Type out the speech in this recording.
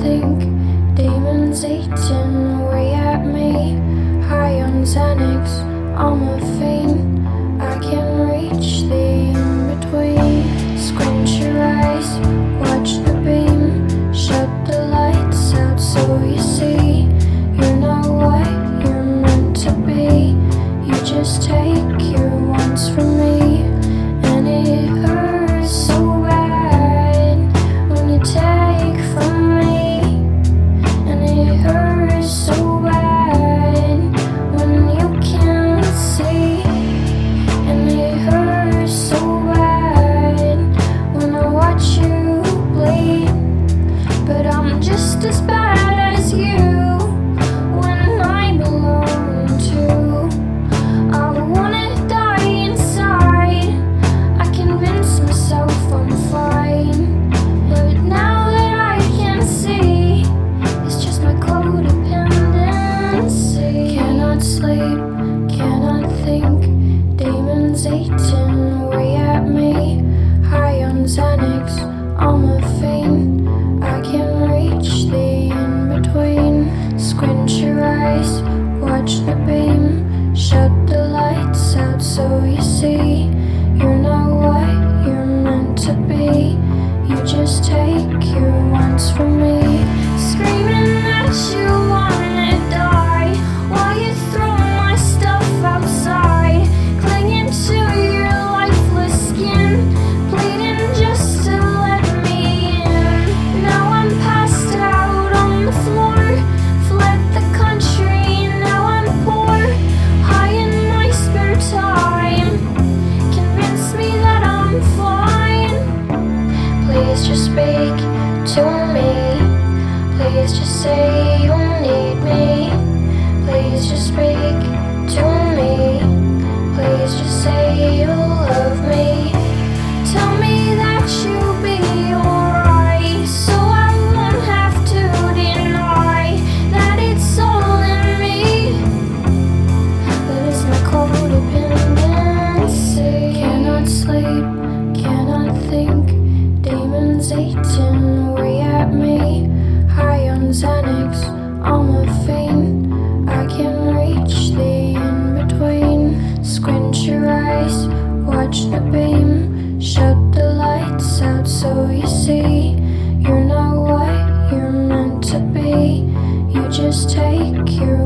think demons eating away at me. High on Xanax, I'm a fiend. I can reach the in-between. Squint your eyes, watch the beam. Shut the lights out so you see you're not what you're meant to be. You just take your wants from me, and it hurts so bad when you take from me. And it hurts so bad when you can't see. And it hurts so bad when I watch you bleed. But I'm just as bad as you when I'm alone too. I wanna die inside. I convince myself I'm fine, but now that I can see, it's just my codependency. Cannot sleep, cannot think. Demons eating away at me. High on Xanax, I'm a fiend. I can reach the in-between. Squint your eyes, watch the beam. Shut the lights out so you see you're not what you're meant to be. You just take your wants from me. Screaming that you wanna die while you throw my stuff outside. Clinging to your lifeless skin, pleading just to let me in. Now I'm passed out on the floor, fled the country, now I'm poor. High in my spare time, convince me that I'm fine. Please just speak to me. Please just say you need me. Please just speak to me. Please just say you love me. Tell me that you'll be alright, so I won't have to deny that it's all in me. But it's my codependency. Cannot sleep, cannot think. Demons eating away at me. High on Xanax, I'm a fiend. I can reach the in-between. Squint your eyes, watch the beam. Shut the lights out so you see you're not what you're meant to be. You just take your